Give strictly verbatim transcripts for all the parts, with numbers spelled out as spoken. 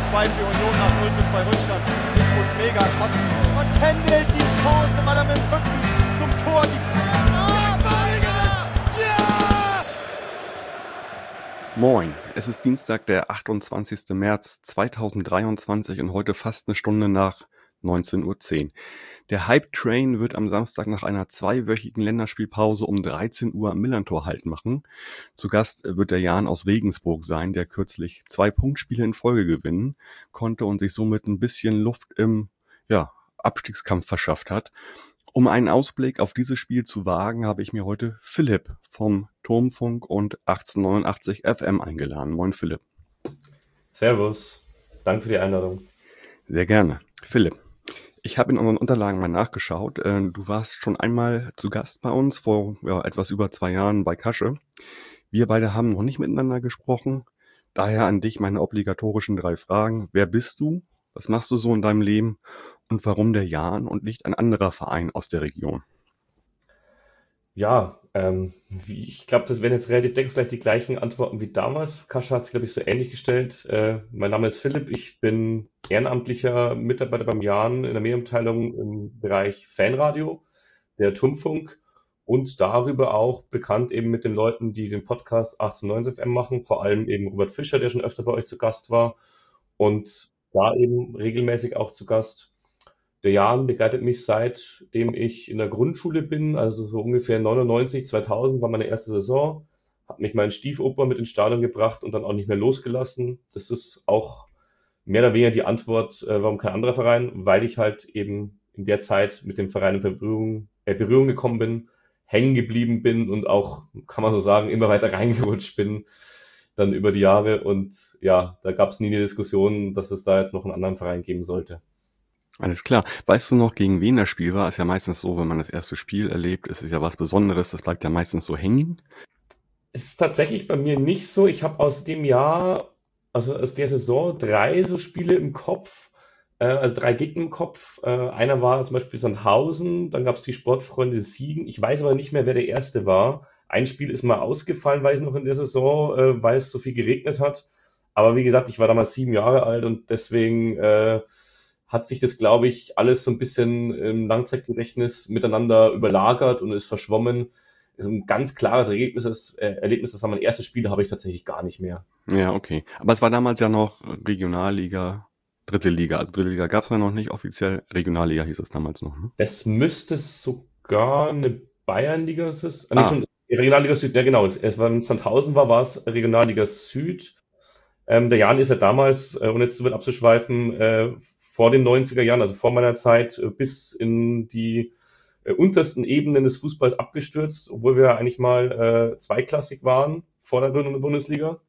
zwei für Union nach null zu zwei Rückstand. Ich muss mega kotzen. Und Kendall die Chance, weil er mit dem Rücken zum Tor die Ah, Balinger! Ja! Moin, es ist Dienstag, der achtundzwanzigster März zweitausenddreiundzwanzig und heute fast eine Stunde nach neunzehn Uhr zehn. Der Hype-Train wird am Samstag nach einer zweiwöchigen Länderspielpause um dreizehn Uhr am Millerntor Halt machen. Zu Gast wird der Jan aus Regensburg sein, der kürzlich zwei Punktspiele in Folge gewinnen konnte und sich somit ein bisschen Luft im ja, Abstiegskampf verschafft hat. Um einen Ausblick auf dieses Spiel zu wagen, habe ich mir heute Philipp vom Turmfunk und achtzehnhundertneunundachtzig F M eingeladen. Moin Philipp. Servus, danke für die Einladung. Sehr gerne. Philipp, ich habe in unseren Unterlagen mal nachgeschaut. Du warst schon einmal zu Gast bei uns, vor ja, etwas über zwei Jahren bei Kasche. Wir beide haben noch nicht miteinander gesprochen. Daher an dich meine obligatorischen drei Fragen. Wer bist du? Was machst du so in deinem Leben? Und warum der Jan und nicht ein anderer Verein aus der Region? Ja, ähm, wie- ich glaube, das werden jetzt relativ deckungsgleich die gleichen Antworten wie damals. Kascha hat sich, glaube ich, so ähnlich gestellt. Äh, mein Name ist Philipp, ich bin ehrenamtlicher Mitarbeiter beim Jan in der Medienabteilung im Bereich Fanradio, der Turmfunk und darüber auch bekannt eben mit den Leuten, die den Podcast achtzehnhundertneunzig F M machen, vor allem eben Robert Fischer, der schon öfter bei euch zu Gast war und da eben regelmäßig auch zu Gast. Der Jan begleitet mich seitdem ich in der Grundschule bin, also so ungefähr neunundneunzig, zweitausend war meine erste Saison, hat mich mein Stiefoper mit ins Stadion gebracht und dann auch nicht mehr losgelassen. Das ist auch mehr oder weniger die Antwort, äh, warum kein anderer Verein, weil ich halt eben in der Zeit mit dem Verein in Berührung, äh, Berührung gekommen bin, hängen geblieben bin und auch, kann man so sagen, immer weiter reingerutscht bin dann über die Jahre und ja, da gab es nie eine Diskussion, dass es da jetzt noch einen anderen Verein geben sollte. Alles klar. Weißt du noch, gegen wen das Spiel war? Ist ja meistens so, wenn man das erste Spiel erlebt, ist es ja was Besonderes. Das bleibt ja meistens so hängen. Es ist tatsächlich bei mir nicht so. Ich habe aus dem Jahr, also aus der Saison, drei so Spiele im Kopf, äh, also drei Gegner im Kopf. Äh, einer war zum Beispiel Sandhausen, dann gab es die Sportfreunde Siegen. Ich weiß aber nicht mehr, wer der erste war. Ein Spiel ist mal ausgefallen, weiß ich noch in der Saison, äh, weil es so viel geregnet hat. Aber wie gesagt, ich war damals sieben Jahre alt und deswegen äh, hat sich das, glaube ich, alles so ein bisschen im Langzeitgedächtnis miteinander überlagert und ist verschwommen. Ist ein ganz klares Ergebnis, das, äh, Erlebnis, das war mein erstes Spiel, habe ich tatsächlich gar nicht mehr. Ja, okay. Aber es war damals ja noch Regionalliga, dritte Liga. Also dritte Liga gab es ja noch nicht offiziell. Regionalliga hieß es damals noch. Ne? Das müsste sogar eine Bayernliga sein. Ah, nee, Ah. schon Regionalliga Süd, ja genau. Es war, wenn Sandhausen war, war es Regionalliga Süd. Ähm, der Jan ist ja damals, äh, ohne jetzt zu weit abzuschweifen, äh, vor den neunziger Jahren, also vor meiner Zeit, äh, bis in die äh, untersten Ebenen des Fußballs abgestürzt, obwohl wir eigentlich mal äh, zweiklassig waren vor der Gründung der Bundesliga.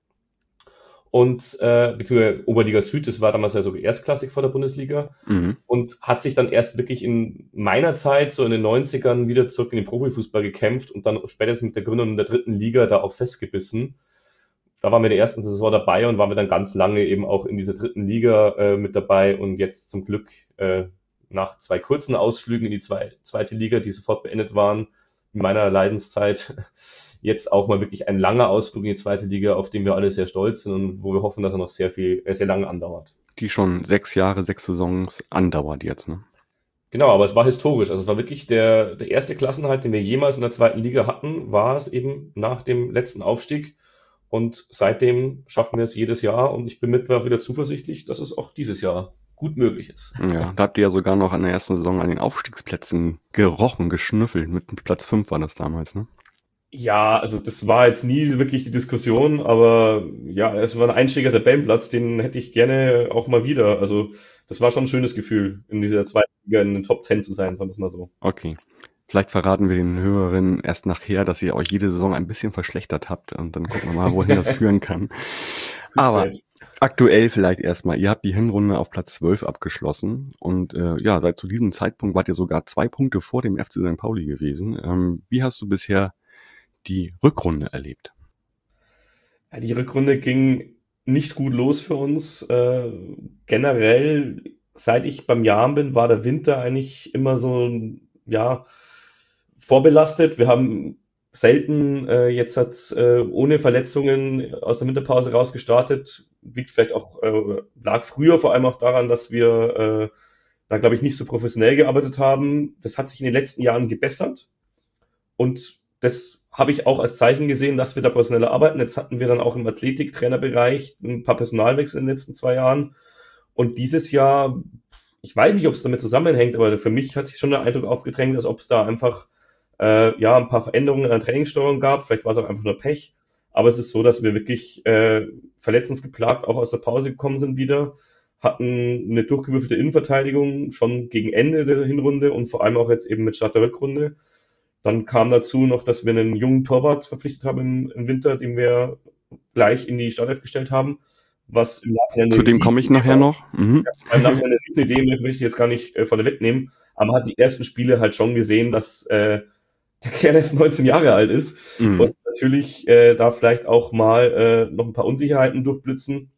Und äh, beziehungsweise Oberliga Süd, das war damals ja sogar erstklassig vor der Bundesliga. Mhm. Und hat sich dann erst wirklich in meiner Zeit, so in den neunzigern, wieder zurück in den Profifußball gekämpft und dann spätestens mit der Gründung der dritten Liga da auch festgebissen. Da waren wir in der ersten Saison dabei und waren wir dann ganz lange eben auch in dieser dritten Liga äh, mit dabei und jetzt zum Glück äh, nach zwei kurzen Ausflügen in die zwei, zweite Liga, die sofort beendet waren, in meiner Leidenszeit, jetzt auch mal wirklich ein langer Ausflug in die zweite Liga, auf den wir alle sehr stolz sind und wo wir hoffen, dass er noch sehr viel, äh, sehr lange andauert. Die schon sechs Jahre, sechs Saisons andauert jetzt, ne? Genau, aber es war historisch. Also es war wirklich der, der erste Klassenerhalt, den wir jemals in der zweiten Liga hatten, war es eben nach dem letzten Aufstieg. Und seitdem schaffen wir es jedes Jahr und ich bin mittlerweile wieder zuversichtlich, dass es auch dieses Jahr gut möglich ist. Ja, da habt ihr ja sogar noch an der ersten Saison an den Aufstiegsplätzen gerochen, geschnüffelt. Mit Platz fünf war das damals, ne? Ja, also das war jetzt nie wirklich die Diskussion, aber ja, es war ein einstieger Tabellenplatz, den hätte ich gerne auch mal wieder. Also das war schon ein schönes Gefühl, in dieser zweiten Liga in den Top Ten zu sein, sagen wir es mal so. Okay. Vielleicht verraten wir den Hörerinnen erst nachher, dass ihr euch jede Saison ein bisschen verschlechtert habt und dann gucken wir mal, wohin das führen kann. Zu Aber spät. aktuell vielleicht erstmal. Ihr habt die Hinrunde auf Platz zwölf abgeschlossen und äh, ja, seit zu diesem Zeitpunkt wart ihr sogar zwei Punkte vor dem F C Sankt Pauli gewesen. Ähm, wie hast du bisher die Rückrunde erlebt? Ja, die Rückrunde ging nicht gut los für uns. Äh, generell, seit ich beim Jan bin, war der Winter eigentlich immer so, ja, vorbelastet. Wir haben selten äh, jetzt hat äh, ohne Verletzungen aus der Winterpause rausgestartet. liegt vielleicht auch, äh, lag früher vor allem auch daran, dass wir äh, da, glaube ich, nicht so professionell gearbeitet haben. Das hat sich in den letzten Jahren gebessert und das habe ich auch als Zeichen gesehen, dass wir da professioneller arbeiten. Jetzt hatten wir dann auch im Athletiktrainerbereich ein paar Personalwechsel in den letzten zwei Jahren und dieses Jahr, ich weiß nicht, ob es damit zusammenhängt, aber für mich hat sich schon der Eindruck aufgedrängt, als ob es da einfach äh, ja ein paar Veränderungen in der Trainingssteuerung gab. Vielleicht war es auch einfach nur Pech. Aber es ist so, dass wir wirklich äh, verletzungsgeplagt auch aus der Pause gekommen sind wieder, hatten eine durchgewürfelte Innenverteidigung schon gegen Ende der Hinrunde und vor allem auch jetzt eben mit Start der Rückrunde. Dann kam dazu noch, dass wir einen jungen Torwart verpflichtet haben im, im Winter, den wir gleich in die Startelf gestellt haben. Was im Nachhinein Zu dem komme ich nachher noch. Mhm. Ja, im Nachhinein eine riesen Idee, möchte ich jetzt gar nicht äh, vorne wegnehmen. Aber man hat die ersten Spiele halt schon gesehen, dass äh, der Kerl erst neunzehn Jahre alt ist mhm. und natürlich äh, da vielleicht auch mal äh, noch ein paar Unsicherheiten durchblitzen.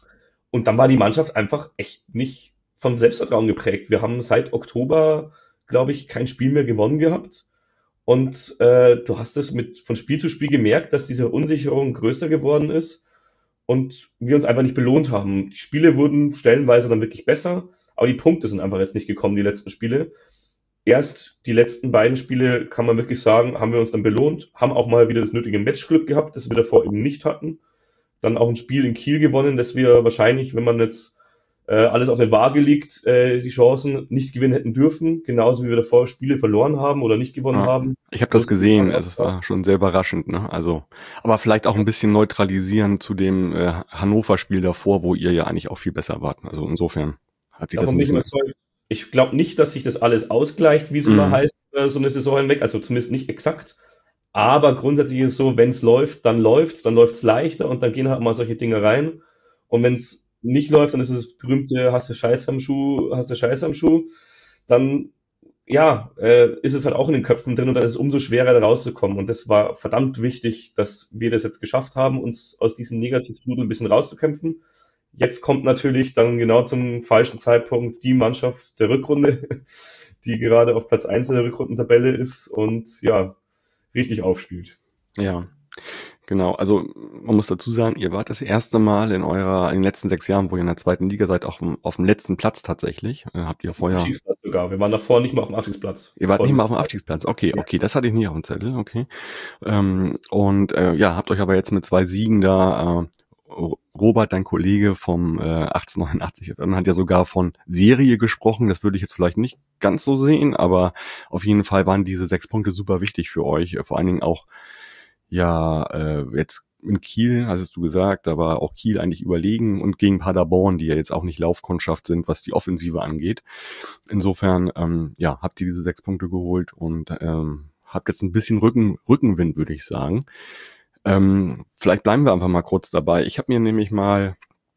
Und dann war die Mannschaft einfach echt nicht vom Selbstvertrauen geprägt. Wir haben seit Oktober, glaube ich, kein Spiel mehr gewonnen gehabt. Und äh, du hast es mit von Spiel zu Spiel gemerkt, dass diese Unsicherung größer geworden ist und wir uns einfach nicht belohnt haben. Die Spiele wurden stellenweise dann wirklich besser, aber die Punkte sind einfach jetzt nicht gekommen, die letzten Spiele. Erst die letzten beiden Spiele, kann man wirklich sagen, haben wir uns dann belohnt, haben auch mal wieder das nötige Matchglück gehabt, das wir davor eben nicht hatten. Dann auch ein Spiel in Kiel gewonnen, das wir wahrscheinlich, wenn man jetzt äh, alles auf der Waage liegt, äh, die Chancen nicht gewinnen hätten dürfen, genauso wie wir davor Spiele verloren haben oder nicht gewonnen ja, haben. Ich habe das gesehen, also es war schon sehr überraschend, ne? Also, aber vielleicht auch ein bisschen neutralisieren zu dem äh, Hannover-Spiel davor, wo ihr ja eigentlich auch viel besser wart. Also insofern hat sich das ein bisschen... Ich glaube nicht, dass sich das alles ausgleicht, wie es mm. immer heißt, so eine Saison hinweg, also zumindest nicht exakt. Aber grundsätzlich ist es so, wenn es läuft, dann läuft's, dann läuft's leichter und dann gehen halt mal solche Dinge rein. Und wenn es nicht läuft, dann ist es das berühmte, hast du Scheiß am Schuh, hast du Scheiß am Schuh, dann ja, äh, ist es halt auch in den Köpfen drin und dann ist es umso schwerer, da rauszukommen. Und das war verdammt wichtig, dass wir das jetzt geschafft haben, uns aus diesem Negativstrudel ein bisschen rauszukämpfen. Jetzt kommt natürlich dann genau zum falschen Zeitpunkt die Mannschaft der Rückrunde, die gerade auf Platz eins in der Rückrundentabelle ist und ja, richtig aufspielt. Ja, genau. Also man muss dazu sagen, ihr wart das erste Mal in eurer, in den letzten sechs Jahren, wo ihr in der zweiten Liga seid, auch auf dem letzten Platz tatsächlich. Habt ihr vorher... Abstiegsplatz sogar. Wir waren davor nicht mal auf dem Abstiegsplatz. Ihr wart nicht mal auf dem Abstiegsplatz. Okay, okay, das hatte ich nicht auf dem Zettel. Okay. Ähm, und äh, ja, habt euch aber jetzt mit zwei Siegen da... Äh, Robert, dein Kollege vom äh, achtzehnhundertneunundachtzig, hat ja sogar von Serie gesprochen. Das würde ich jetzt vielleicht nicht ganz so sehen, aber auf jeden Fall waren diese sechs Punkte super wichtig für euch. Vor allen Dingen auch, ja, äh, jetzt in Kiel, hast du gesagt, da war auch Kiel eigentlich überlegen und gegen Paderborn, die ja jetzt auch nicht Laufkundschaft sind, was die Offensive angeht. Insofern, ähm, ja, habt ihr diese sechs Punkte geholt und ähm, habt jetzt ein bisschen Rücken, Rückenwind, würde ich sagen. Ähm, vielleicht bleiben wir einfach mal kurz dabei. Ich habe mir nämlich mal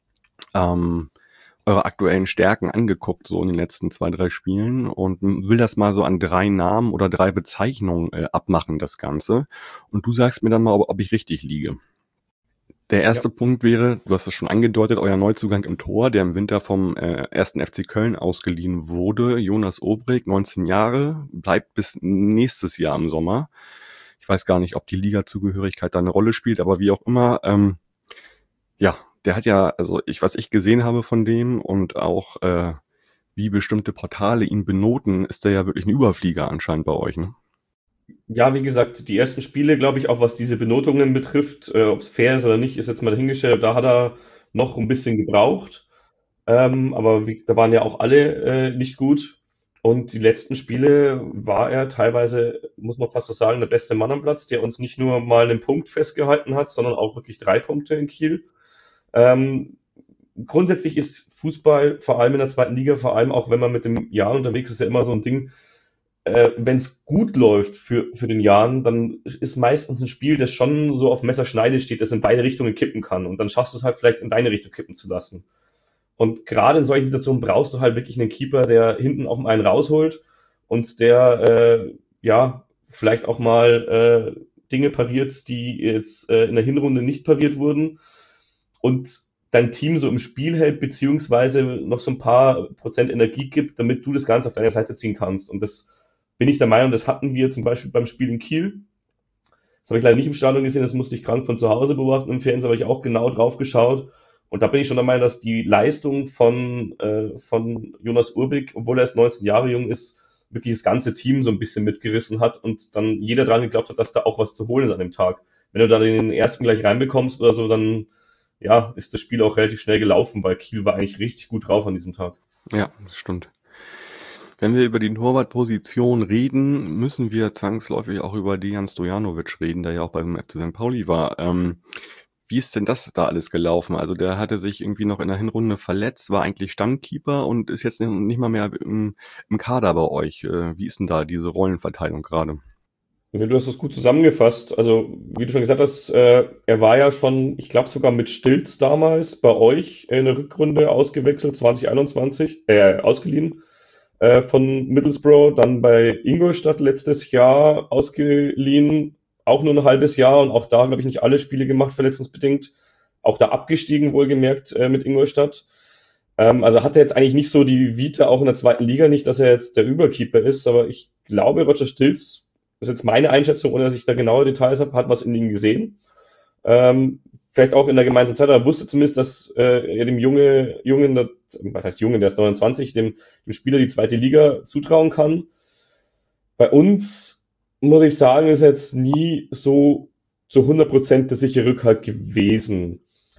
ähm, eure aktuellen Stärken angeguckt, so in den letzten zwei, drei Spielen und will das mal so an drei Namen oder drei Bezeichnungen äh, abmachen, das Ganze. Und du sagst mir dann mal, ob, ob ich richtig liege. Der erste ja. Punkt wäre, du hast es schon angedeutet, euer Neuzugang im Tor, der im Winter vom äh, ersten F C Köln ausgeliehen wurde. Jonas Obrig, neunzehn Jahre, bleibt bis nächstes Jahr im Sommer. Ich weiß gar nicht, ob die Liga-Zugehörigkeit da eine Rolle spielt, aber wie auch immer, ähm, ja, der hat ja, also ich, was ich gesehen habe von dem und auch äh, wie bestimmte Portale ihn benoten, ist der ja wirklich ein Überflieger anscheinend bei euch, ne? Ja, wie gesagt, die ersten Spiele, glaube ich, auch was diese Benotungen betrifft, äh, ob es fair ist oder nicht, ist jetzt mal dahingestellt. Da hat er noch ein bisschen gebraucht, ähm, aber wie, da waren ja auch alle äh, nicht gut. Und die letzten Spiele war er teilweise, muss man fast so sagen, der beste Mann am Platz, der uns nicht nur mal einen Punkt festgehalten hat, sondern auch wirklich drei Punkte in Kiel. Ähm, grundsätzlich ist Fußball, vor allem in der zweiten Liga, vor allem auch wenn man mit dem Jan unterwegs ist, ja immer so ein Ding, äh, wenn es gut läuft für, für den Jan, dann ist meistens ein Spiel, das schon so auf Messerschneide steht, das in beide Richtungen kippen kann. Und dann schaffst du es halt vielleicht in deine Richtung kippen zu lassen. Und gerade in solchen Situationen brauchst du halt wirklich einen Keeper, der hinten auch einen rausholt und der äh, ja vielleicht auch mal äh, Dinge pariert, die jetzt äh, in der Hinrunde nicht pariert wurden und dein Team so im Spiel hält, beziehungsweise noch so ein paar Prozent Energie gibt, damit du das Ganze auf deine Seite ziehen kannst. Und das bin ich der Meinung, das hatten wir zum Beispiel beim Spiel in Kiel. Das habe ich leider nicht im Stadion gesehen, das musste ich krank von zu Hause beobachten. Im Fernsehen habe ich auch genau drauf geschaut. Und da bin ich schon der Meinung, dass die Leistung von, äh, von Jonas Urbik, obwohl er erst neunzehn Jahre jung ist, wirklich das ganze Team so ein bisschen mitgerissen hat und dann jeder dran geglaubt hat, dass da auch was zu holen ist an dem Tag. Wenn du dann den ersten gleich reinbekommst oder so, dann ja, ist das Spiel auch relativ schnell gelaufen, weil Kiel war eigentlich richtig gut drauf an diesem Tag. Ja, das stimmt. Wenn wir über die Torwartposition reden, müssen wir zwangsläufig auch über Dejan Stojanovic reden, der ja auch beim F C Sankt Pauli war. Ähm, wie ist denn das da alles gelaufen? Also der hatte sich irgendwie noch in der Hinrunde verletzt, war eigentlich Stammkeeper und ist jetzt nicht mal mehr im, im Kader bei euch. Äh, wie ist denn da diese Rollenverteilung gerade? Ja, du hast es gut zusammengefasst. Also, wie du schon gesagt hast, äh, er war ja schon, ich glaube sogar mit Stilz damals bei euch in der Rückrunde ausgewechselt, zwanzig einundzwanzig, äh, ausgeliehen äh, von Middlesbrough, dann bei Ingolstadt letztes Jahr ausgeliehen, auch nur ein halbes Jahr und auch da, glaube ich, nicht alle Spiele gemacht, verletzungsbedingt. Auch da abgestiegen, wohlgemerkt, äh, mit Ingolstadt. Ähm, also hat er jetzt eigentlich nicht so die Vita, auch in der zweiten Liga nicht, dass er jetzt der Überkeeper ist, aber ich glaube, Roger Stilz, das ist jetzt meine Einschätzung, ohne dass ich da genaue Details habe, hat was in ihm gesehen. Ähm, vielleicht auch in der gemeinsamen Zeit, er wusste zumindest, dass äh, er dem Junge, Jungen, was heißt Jungen, der ist neunundzwanzig, dem, dem Spieler die zweite Liga zutrauen kann. Bei uns, muss ich sagen, ist er jetzt nie so zu hundert Prozent der sichere Rückhalt gewesen.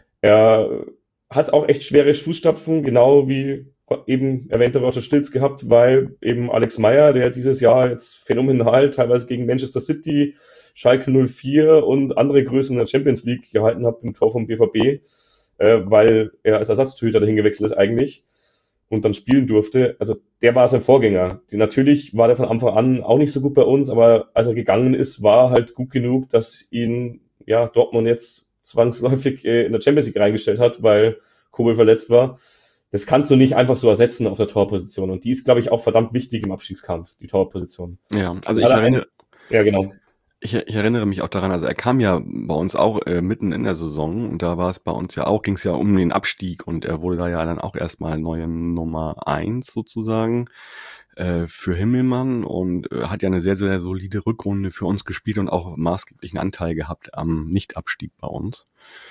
Er hat auch echt schwere Fußstapfen, genau wie eben erwähnter Roger Stilz gehabt, weil eben Alex Meyer, der dieses Jahr jetzt phänomenal teilweise gegen Manchester City, Schalke null vier und andere Größen in der Champions League gehalten hat im Tor vom B V B, äh, weil er als Ersatztorhüter dahin gewechselt ist eigentlich und dann spielen durfte. Also der war sein Vorgänger. Die, natürlich war der von Anfang an auch nicht so gut bei uns, aber als er gegangen ist, war er halt gut genug, dass ihn ja Dortmund jetzt zwangsläufig äh, in der Champions League reingestellt hat, weil Kobel verletzt war. Das kannst du nicht einfach so ersetzen auf der Torposition. Und die ist, glaube ich, auch verdammt wichtig im Abstiegskampf, die Torposition. Ja, also ich erinnere, ja, genau. Ich, ich erinnere mich auch daran, also er kam ja bei uns auch äh, mitten in der Saison und da war es bei uns ja auch, ging es ja um den Abstieg und er wurde da ja dann auch erstmal neue Nummer eins sozusagen äh, für Himmelmann und äh, hat ja eine sehr, sehr solide Rückrunde für uns gespielt und auch maßgeblichen Anteil gehabt am Nicht-Abstieg bei uns.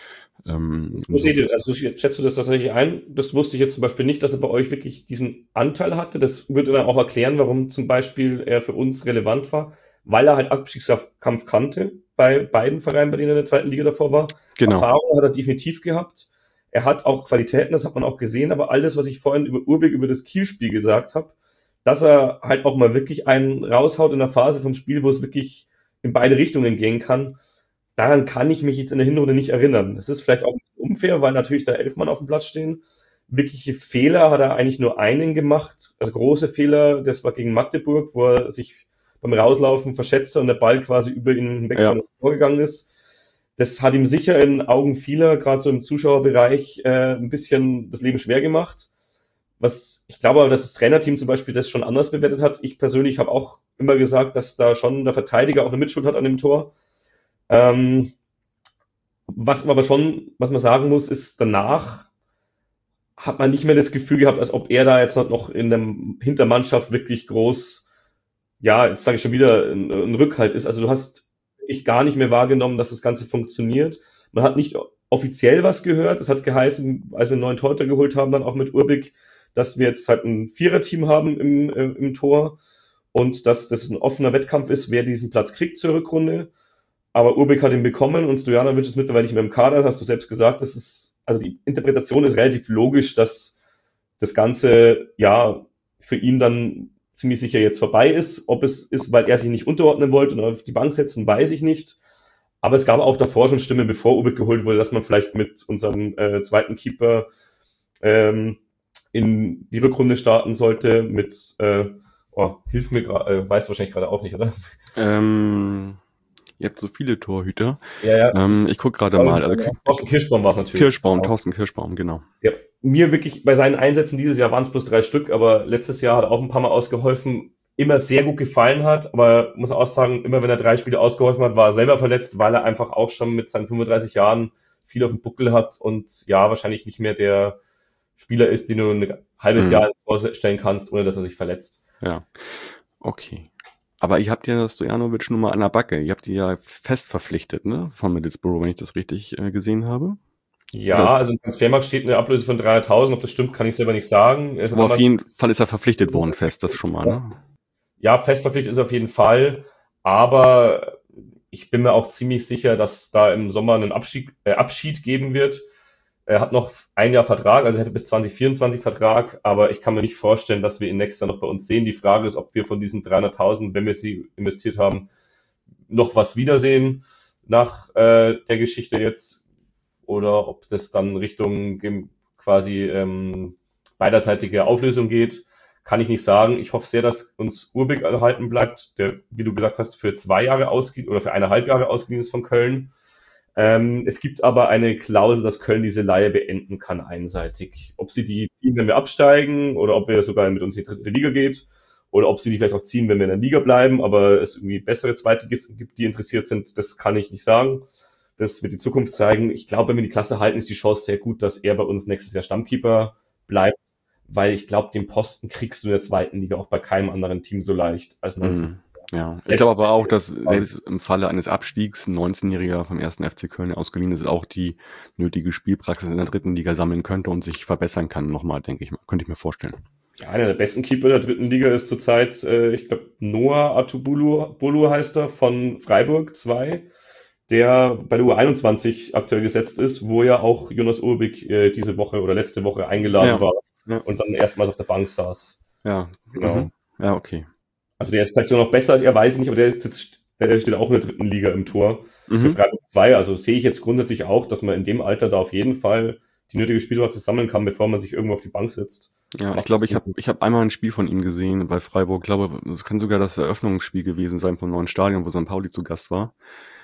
Ähm, so also schätzt du das tatsächlich ein? Das wusste ich jetzt zum Beispiel nicht, dass er bei euch wirklich diesen Anteil hatte. Das würde dann auch erklären, warum zum Beispiel er für uns relevant war, weil er halt Abstiegskampf kannte bei beiden Vereinen, bei denen er in der zweiten Liga davor war. Genau. Erfahrung hat er definitiv gehabt. Er hat auch Qualitäten, das hat man auch gesehen, aber alles, was ich vorhin über Urbik, über das Kiel-Spiel gesagt habe, dass er halt auch mal wirklich einen raushaut in der Phase vom Spiel, wo es wirklich in beide Richtungen gehen kann, daran kann ich mich jetzt in der Hinrunde nicht erinnern. Das ist vielleicht auch unfair, weil natürlich da elf Mann auf dem Platz stehen. Wirkliche Fehler hat er eigentlich nur einen gemacht. Also große Fehler, das war gegen Magdeburg, wo er sich beim Rauslaufen verschätzt und der Ball quasi über ihn hinweg ja. vorgegangen ist. Das hat ihm sicher in Augen vieler, gerade so im Zuschauerbereich, äh, ein bisschen das Leben schwer gemacht. Was ich glaube aber, dass das Trainerteam zum Beispiel das schon anders bewertet hat. Ich persönlich habe auch immer gesagt, dass da schon der Verteidiger auch eine Mitschuld hat an dem Tor. Ähm, was aber schon, was man sagen muss, ist, danach hat man nicht mehr das Gefühl gehabt, als ob er da jetzt noch in der Hintermannschaft wirklich groß, ja, jetzt sage ich schon wieder, ein, ein Rückhalt ist. Also du hast ich gar nicht mehr wahrgenommen, dass das Ganze funktioniert. Man hat nicht offiziell was gehört. Das hat geheißen, als wir einen neuen Torhüter geholt haben, dann auch mit Urbik, dass wir jetzt halt ein Viererteam haben im, äh, im Tor und dass das ein offener Wettkampf ist, wer diesen Platz kriegt zur Rückrunde. Aber Urbik hat ihn bekommen und Stojanovic ist mittlerweile nicht mehr im Kader, das hast du selbst gesagt. Das ist, also die Interpretation ist relativ logisch, dass das Ganze ja für ihn dann ziemlich sicher jetzt vorbei ist. Ob es ist, weil er sich nicht unterordnen wollte und auf die Bank setzen, weiß ich nicht. Aber es gab auch davor schon Stimmen, bevor Urbik geholt wurde, dass man vielleicht mit unserem äh, zweiten Keeper ähm, in die Rückrunde starten sollte. Mit, äh, oh, hilf mir gerade, äh, weißt du wahrscheinlich gerade auch nicht, oder? Ähm... Ihr habt so viele Torhüter. Ja, ja. Ähm, ich gucke gerade mal. Also, Thorsten Kirschbaum war es natürlich. Kirschbaum, genau. Thorsten Kirschbaum, genau. Ja, mir wirklich bei seinen Einsätzen dieses Jahr waren es bloß drei Stück, aber letztes Jahr hat er auch ein paar Mal ausgeholfen. Immer sehr gut gefallen hat, aber muss auch sagen, immer wenn er drei Spiele ausgeholfen hat, war er selber verletzt, weil er einfach auch schon mit seinen fünfunddreißig Jahren viel auf dem Buckel hat und ja, wahrscheinlich nicht mehr der Spieler ist, den du ein halbes mhm. Jahr vorstellen kannst, ohne dass er sich verletzt. Ja, okay. Aber ihr habt ja Stojanovic nun mal an der Backe. Ihr habt die ja fest verpflichtet, ne? Von Middlesbrough, wenn ich das richtig äh, gesehen habe. Ja, Das, also im Transfermarkt steht eine Ablöse von dreihunderttausend. Ob das stimmt, kann ich selber nicht sagen. Er ist aber auf damals jeden Fall ist er verpflichtet worden, fest, das schon mal, ne? Ja, fest verpflichtet ist er auf jeden Fall, aber ich bin mir auch ziemlich sicher, dass da im Sommer einen Abschied, äh, Abschied geben wird. Er hat noch ein Jahr Vertrag, also er hätte bis zwanzig vierundzwanzig Vertrag, aber ich kann mir nicht vorstellen, dass wir ihn nächstes Jahr noch bei uns sehen. Die Frage ist, ob wir von diesen dreihunderttausend, wenn wir sie investiert haben, noch was wiedersehen nach äh, der Geschichte jetzt oder ob das dann Richtung gem- quasi ähm, beiderseitige Auflösung geht, kann ich nicht sagen. Ich hoffe sehr, dass uns Urbik erhalten bleibt, der, wie du gesagt hast, für zwei Jahre ausgeliehen oder für eineinhalb Jahre ausgeliehen ist von Köln. Ähm, es gibt aber eine Klausel, dass Köln diese Leihe beenden kann einseitig. Ob sie die ziehen, wenn wir absteigen oder ob wir sogar mit uns in die dritte Liga geht oder ob sie die vielleicht auch ziehen, wenn wir in der Liga bleiben, aber es irgendwie bessere Zweitligisten gibt, die interessiert sind, das kann ich nicht sagen. Das wird die Zukunft zeigen. Ich glaube, wenn wir die Klasse halten, ist die Chance sehr gut, dass er bei uns nächstes Jahr Stammkeeper bleibt, weil ich glaube, den Posten kriegst du in der zweiten Liga auch bei keinem anderen Team so leicht als neunzehn. Mhm. Ja, ich glaube aber auch, dass selbst im Falle eines Abstiegs ein neunzehnjähriger vom ersten F C Köln der ausgeliehen ist, auch die nötige Spielpraxis in der dritten Liga sammeln könnte und sich verbessern kann nochmal, denke ich mal. Könnte ich mir vorstellen. Ja, einer der besten Keeper der dritten Liga ist zurzeit, äh, ich glaube, Noah Atubulu Bulu heißt er, von Freiburg zwei, der bei der U einundzwanzig aktuell gesetzt ist, wo ja auch Jonas Urbik äh, diese Woche oder letzte Woche eingeladen Ja, war ja. und dann erstmals auf der Bank saß. Ja, Genau. mhm. Ja, okay. Also der ist vielleicht sogar noch besser, er weiß ich nicht, aber der, ist jetzt, der steht auch in der dritten Liga im Tor für Mhm. Freiburg zwei. Also sehe ich jetzt grundsätzlich auch, dass man in dem Alter da auf jeden Fall die nötige Spielpraxis sammeln kann, bevor man sich irgendwo auf die Bank sitzt. Ja, ich Macht glaube, das ich habe Sinn. ich hab einmal ein Spiel von ihm gesehen bei Freiburg. Ich glaube, es kann sogar das Eröffnungsspiel gewesen sein vom neuen Stadion, wo Sankt Pauli zu Gast war.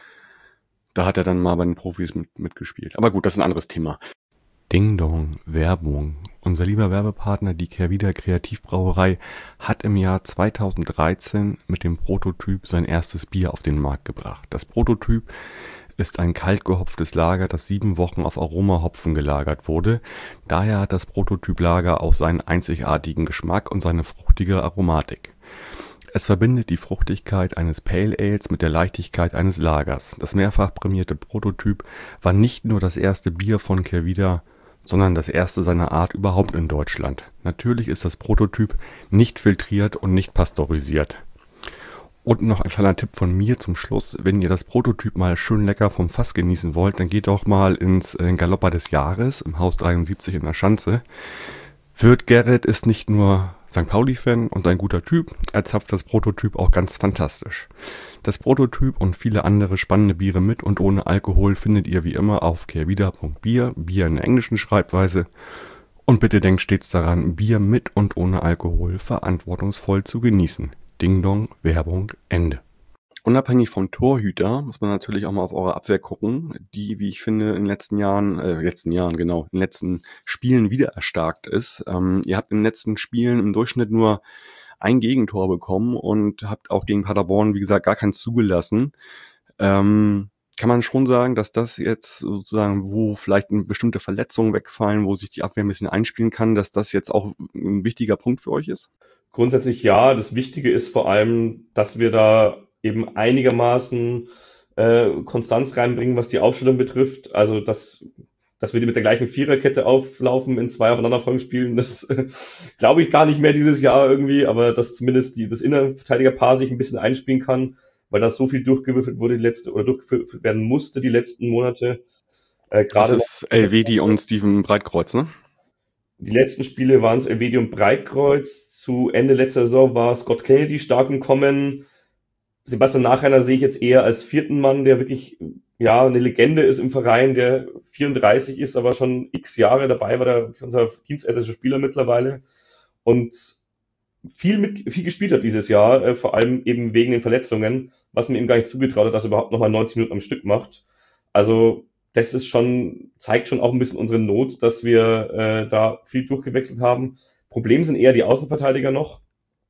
Da hat er dann mal bei den Profis mit, mitgespielt. Aber gut, das ist ein anderes Thema. Ding Dong, Werbung. Unser lieber Werbepartner, die Kehrwieder Kreativbrauerei, hat im Jahr zweitausenddreizehn mit dem Prototyp sein erstes Bier auf den Markt gebracht. Das Prototyp ist ein kalt gehopftes Lager, das sieben Wochen auf Aromahopfen gelagert wurde. Daher hat das Prototyp-Lager auch seinen einzigartigen Geschmack und seine fruchtige Aromatik. Es verbindet die Fruchtigkeit eines Pale Ales mit der Leichtigkeit eines Lagers. Das mehrfach prämierte Prototyp war nicht nur das erste Bier von Kehrwieder, sondern das erste seiner Art überhaupt in Deutschland. Natürlich ist das Prototyp nicht filtriert und nicht pasteurisiert. Und noch ein kleiner Tipp von mir zum Schluss: Wenn ihr das Prototyp mal schön lecker vom Fass genießen wollt, dann geht doch mal ins äh, Galoppa des Jahres im Haus dreiundsiebzig in der Schanze. Wirt Gerrit ist nicht nur Sankt Pauli-Fan und ein guter Typ, er zapft das Prototyp auch ganz fantastisch. Das Prototyp und viele andere spannende Biere mit und ohne Alkohol findet ihr wie immer auf kehrwieder punkt bier, Bier in der englischen Schreibweise. Und bitte denkt stets daran, Bier mit und ohne Alkohol verantwortungsvoll zu genießen. Ding Dong, Werbung, Ende. Unabhängig vom Torhüter muss man natürlich auch mal auf eure Abwehr gucken, die, wie ich finde, in den letzten Jahren, äh, letzten Jahren, genau, in den letzten Spielen wieder erstarkt ist. Ähm, ihr habt in den letzten Spielen im Durchschnitt nur ein Gegentor bekommen und habt auch gegen Paderborn, wie gesagt, gar keins zugelassen. Ähm, kann man schon sagen, dass das jetzt sozusagen, wo vielleicht eine bestimmte Verletzungen wegfallen, wo sich die Abwehr ein bisschen einspielen kann, dass das jetzt auch ein wichtiger Punkt für euch ist? Grundsätzlich ja. Das Wichtige ist vor allem, dass wir da eben einigermaßen äh, Konstanz reinbringen, was die Aufstellung betrifft. Also, dass, dass wir die mit der gleichen Viererkette auflaufen in zwei aufeinanderfolgenden Spielen, das äh, glaube ich gar nicht mehr dieses Jahr irgendwie, aber dass zumindest die, das Innenverteidigerpaar sich ein bisschen einspielen kann, weil da so viel durchgewürfelt wurde die letzte oder durchgeführt werden musste die letzten Monate. Äh, Das gerade ist Elvedi und Steven Breitkreuz, ne? die letzten Spiele waren es Elvedi und Breitkreuz. Zu Ende letzter Saison war Scott Kennedy stark im Kommen. Sebastian Nachreiner sehe ich jetzt eher als vierten Mann, der wirklich ja eine Legende ist im Verein, der vierunddreißig ist, aber schon x Jahre dabei war, der unser dienstältester Spieler mittlerweile und viel mit viel gespielt hat dieses Jahr, äh, vor allem eben wegen den Verletzungen, was mir ihm gar nicht zugetraut hat, dass er überhaupt nochmal neunzig Minuten am Stück macht. Also das ist schon, zeigt schon auch ein bisschen unsere Not, dass wir äh, da viel durchgewechselt haben. Problem sind eher die Außenverteidiger noch,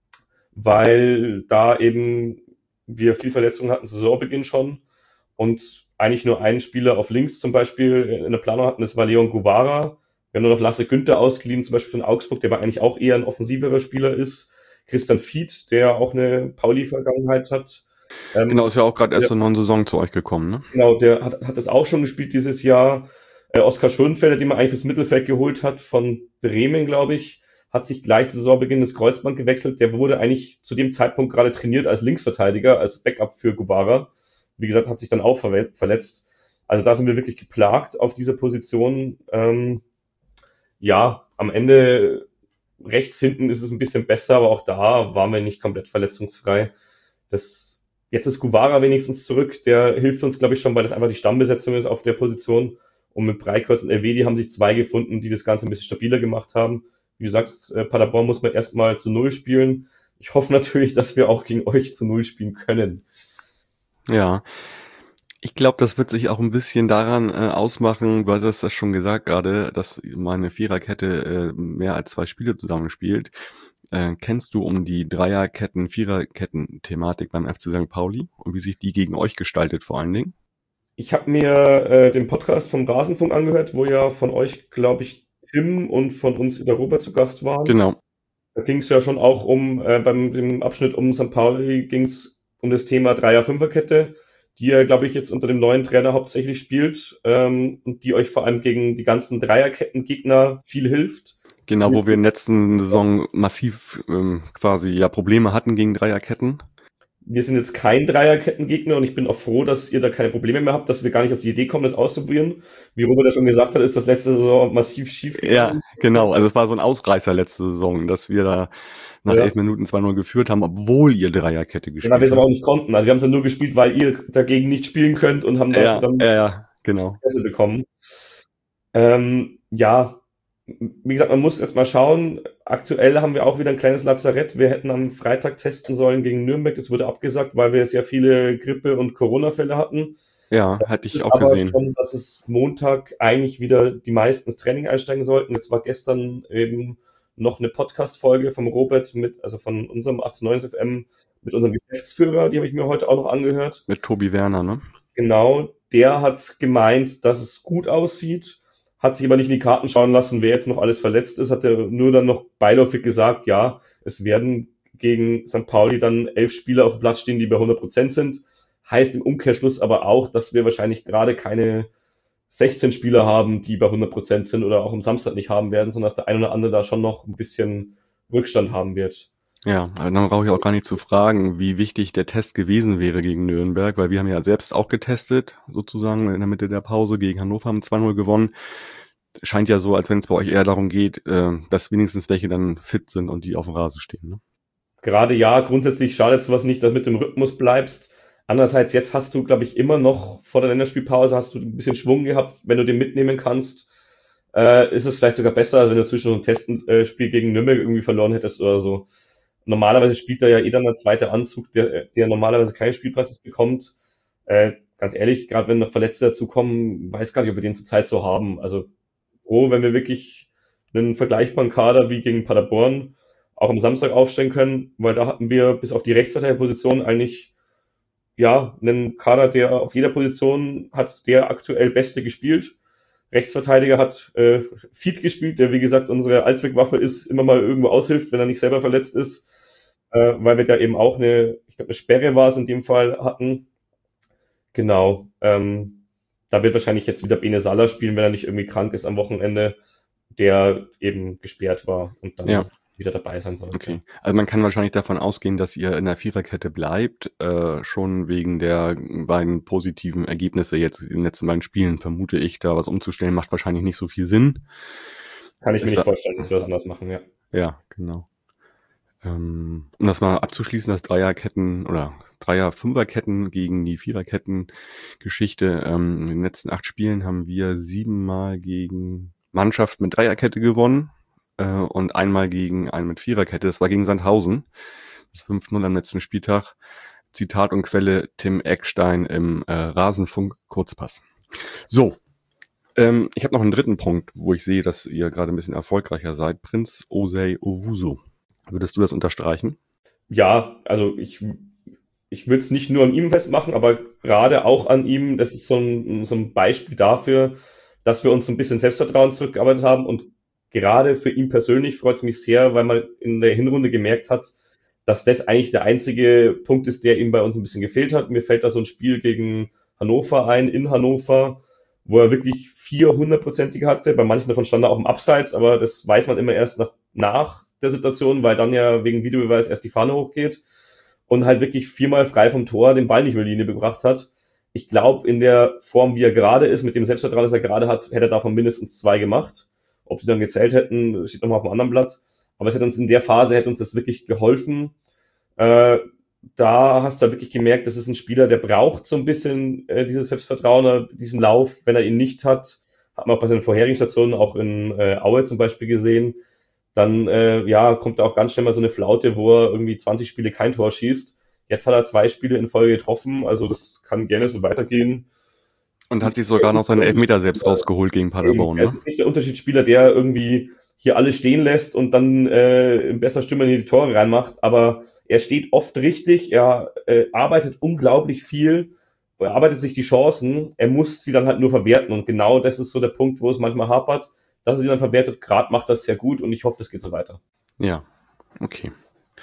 weil da eben wir viel Verletzungen hatten zu Saisonbeginn schon und eigentlich nur einen Spieler auf links zum Beispiel in der Planung hatten, das war Leon Guevara. Wir haben nur noch Lasse Günther ausgeliehen, zum Beispiel von Augsburg, der aber eigentlich auch eher ein offensiverer Spieler ist. Christian Fied, der auch eine Pauli-Vergangenheit hat. Genau, ist ja auch gerade erst der, zur neuen Saison zu euch gekommen, ne? Genau, der hat, hat das auch schon gespielt dieses Jahr. Äh, Oskar Schönfelder, den man eigentlich fürs Mittelfeld geholt hat, von Bremen, glaube ich, hat sich gleich zu Saisonbeginn das Kreuzband gewechselt. Der wurde eigentlich zu dem Zeitpunkt gerade trainiert als Linksverteidiger, als Backup für Guevara. Wie gesagt, hat sich dann auch verwe- verletzt. Also da sind wir wirklich geplagt auf dieser Position. Ähm, ja, am Ende rechts hinten ist es ein bisschen besser, aber auch da waren wir nicht komplett verletzungsfrei. Das, jetzt ist Guevara wenigstens zurück. Der hilft uns, glaube ich, schon, weil das einfach die Stammbesetzung ist auf der Position. Und mit Breitkreuz und Elvedi haben sich zwei gefunden, die das Ganze ein bisschen stabiler gemacht haben. Wie du sagst, äh, Paderborn muss man erstmal zu Null spielen. Ich hoffe natürlich, dass wir auch gegen euch zu Null spielen können. Ja, ich glaube, das wird sich auch ein bisschen daran äh, ausmachen, du hattest das schon gesagt gerade, dass meine Viererkette äh, mehr als zwei Spiele zusammenspielt. Äh, kennst du um die Dreierketten, Viererketten-Thematik beim F C Sankt Pauli und wie sich die gegen euch gestaltet vor allen Dingen? Ich habe mir äh, den Podcast vom Rasenfunk angehört, wo ja von euch, glaube ich, Tim und von uns der Robert zu Gast waren. Genau. Da ging es ja schon auch um, äh, beim dem Abschnitt um Sankt Pauli ging es um das Thema Dreier-Fünfer-Kette, die ja, glaube ich, jetzt unter dem neuen Trainer hauptsächlich spielt ähm, und die euch vor allem gegen die ganzen Dreierketten-Gegner viel hilft. Genau, wo wir in der letzten Saison massiv ähm, quasi ja Probleme hatten gegen Dreierketten. Wir sind jetzt kein Dreierkettengegner und ich bin auch froh, dass ihr da keine Probleme mehr habt, dass wir gar nicht auf die Idee kommen, das auszuprobieren. Wie Robert ja schon gesagt hat, ist das letzte Saison massiv schief gegangen. Ja, genau. Also es war so ein Ausreißer letzte Saison, dass wir da nach Ja. elf Minuten zwei null geführt haben, obwohl ihr Dreierkette gespielt Genau, wir es aber habt. auch nicht konnten. Also wir haben es ja nur gespielt, weil ihr dagegen nicht spielen könnt und haben Ja, dafür dann ja, ja, genau. Pässe bekommen. Ähm, ja, wie gesagt, man muss erst mal schauen. Aktuell haben wir auch wieder ein kleines Lazarett. Wir hätten am Freitag testen sollen gegen Nürnberg. Das wurde abgesagt, weil wir sehr viele Grippe- und Corona-Fälle hatten. Ja, hatte Es ich ist auch aber gesehen. schon, dass es Montag eigentlich wieder die meisten ins Training einsteigen sollten. Jetzt war gestern eben noch eine Podcast-Folge vom Robert mit, also von unserem achtundneunzig F M mit unserem Geschäftsführer, die habe ich mir heute auch noch angehört. Mit Tobi Werner, ne? Genau, der hat gemeint, dass es gut aussieht, hat sich aber nicht in die Karten schauen lassen, wer jetzt noch alles verletzt ist, hat er nur dann noch beiläufig gesagt, ja, es werden gegen Sankt Pauli dann elf Spieler auf dem Platz stehen, die bei hundert Prozent sind. Heißt im Umkehrschluss aber auch, dass wir wahrscheinlich gerade keine sechzehn Spieler haben, die bei hundert Prozent sind oder auch am Samstag nicht haben werden, sondern dass der ein oder andere da schon noch ein bisschen Rückstand haben wird. Ja, aber dann brauche ich auch gar nicht zu fragen, wie wichtig der Test gewesen wäre gegen Nürnberg, weil wir haben ja selbst auch getestet, sozusagen in der Mitte der Pause gegen Hannover, haben zwei null gewonnen. Scheint ja so, als wenn es bei euch eher darum geht, äh, dass wenigstens welche dann fit sind und die auf dem Rasen stehen, ne? Gerade ja, grundsätzlich schadet sowas nicht, dass du mit dem Rhythmus bleibst. Andererseits, jetzt hast du, glaube ich, immer noch vor der Länderspielpause hast du ein bisschen Schwung gehabt. Wenn du den mitnehmen kannst, äh, ist es vielleicht sogar besser, als wenn du zwischen so einem Testspiel gegen Nürnberg irgendwie verloren hättest oder so. Normalerweise spielt da ja eh dann der zweite Anzug, der, der normalerweise keine Spielpraxis bekommt. Äh, ganz ehrlich, gerade wenn noch Verletzte dazu kommen, weiß gar nicht, ob wir den zurzeit so haben. Also froh, wenn wir wirklich einen vergleichbaren Kader wie gegen Paderborn auch am Samstag aufstellen können, weil da hatten wir bis auf die Rechtsverteidigerposition eigentlich ja einen Kader, der auf jeder Position hat der aktuell Beste gespielt. Rechtsverteidiger hat äh, Fied gespielt, der wie gesagt unsere Allzweckwaffe ist, immer mal irgendwo aushilft, wenn er nicht selber verletzt ist, äh, weil wir da eben auch eine, ich glaube eine Sperre war es in dem Fall hatten. Genau. Ähm, da wird wahrscheinlich jetzt wieder Bene Salah spielen, wenn er nicht irgendwie krank ist am Wochenende, der eben gesperrt war und dann Ja. wieder dabei sein sollte. Okay, also man kann wahrscheinlich davon ausgehen, dass ihr in der Viererkette bleibt, äh, schon wegen der beiden positiven Ergebnisse jetzt in den letzten beiden Spielen, vermute ich, da was umzustellen, macht wahrscheinlich nicht so viel Sinn. Kann ich mir Ist nicht da- vorstellen, dass wir das anders machen, ja. Ja, genau. Ähm, um das mal abzuschließen, das Dreierketten oder Dreier-Fünferketten gegen die Viererketten-Geschichte. Ähm, in den letzten acht Spielen haben wir siebenmal gegen Mannschaft mit Dreierkette gewonnen äh, und einmal gegen einen mit Viererkette. Das war gegen Sandhausen. Das fünf null am letzten Spieltag. Zitat und Quelle Tim Eckstein im äh, Rasenfunk Kurzpass. So, ähm, ich habe noch einen dritten Punkt, wo ich sehe, dass ihr gerade ein bisschen erfolgreicher seid. Prinz Osei Owusu. Würdest du das unterstreichen? Ja, also ich, ich will es nicht nur an ihm festmachen, aber gerade auch an ihm, das ist so ein, so ein Beispiel dafür, dass wir uns so ein bisschen Selbstvertrauen zurückgearbeitet haben und gerade für ihn persönlich freut es mich sehr, weil man in der Hinrunde gemerkt hat, dass das eigentlich der einzige Punkt ist, der ihm bei uns ein bisschen gefehlt hat. Mir fällt da so ein Spiel gegen Hannover ein, in Hannover, wo er wirklich vier hundertprozentige hatte. Bei manchen davon stand er auch im Abseits, aber das weiß man immer erst nach, nach der Situation, weil dann ja wegen Videobeweis erst die Fahne hochgeht und halt wirklich viermal frei vom Tor den Ball nicht über die Linie gebracht hat. Ich glaube, in der Form, wie er gerade ist, mit dem Selbstvertrauen, das er gerade hat, hätte er davon mindestens zwei gemacht. Ob die dann gezählt hätten, steht nochmal auf einem anderen Blatt. Aber es hätte uns in der Phase, hätte uns das wirklich geholfen. Äh, da hast du halt wirklich gemerkt, das ist ein Spieler, der braucht so ein bisschen äh, dieses Selbstvertrauen, diesen Lauf. Wenn er ihn nicht hat, hat man auch bei seinen vorherigen Stationen, auch in äh, Aue zum Beispiel gesehen, dann äh, ja kommt da auch ganz schnell mal so eine Flaute, wo er irgendwie zwanzig Spiele kein Tor schießt. Jetzt hat er zwei Spiele in Folge getroffen, also das kann gerne so weitergehen. Und hat sich sogar noch seinen Elfmeter selbst rausgeholt gegen Paderborn. Er ist Ne? nicht der Unterschiedsspieler, der irgendwie hier alles stehen lässt und dann äh, in besser Stimme in die Tore reinmacht, aber er steht oft richtig, er äh, arbeitet unglaublich viel, er arbeitet sich die Chancen, er muss sie dann halt nur verwerten und genau das ist so der Punkt, wo es manchmal hapert, dass er sie dann verwertet, gerade macht das sehr gut und ich hoffe, das geht so weiter. Ja, okay.